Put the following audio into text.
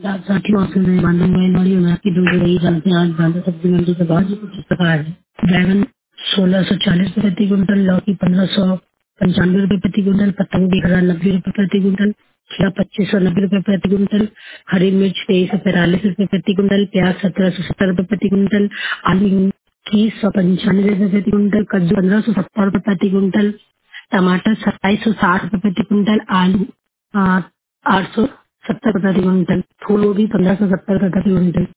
साथियों आपसे मैं मानव मोबाइल में आपकी दूर रही जानते हैं। आज बांदा सब्जी मंडी के बाद जो कुछ प्रकार है। बैगन 1640 रुपए प्रति क्विंटल, लौकी 1595 रुपए प्रति क्विंटल, पत्ता गोभी 1090 रुपए प्रति क्विंटल, खीरा 2590 रुपए प्रति क्विंटल, हरी मिर्च 2345 रुपए प्रति क्विंटल, प्याज 1770 रुपए प्रति क्विंटल, आलू 2195 रुपए प्रति क्विंटल, कद्दू 1570 रुपए प्रति क्विंटल, टमाटर 2760 रुपए प्रति क्विंटल, आलू 870 रुपए प्रति क्विंटल, फूल गोभी 1570 रुपए प्रति क्विंटल।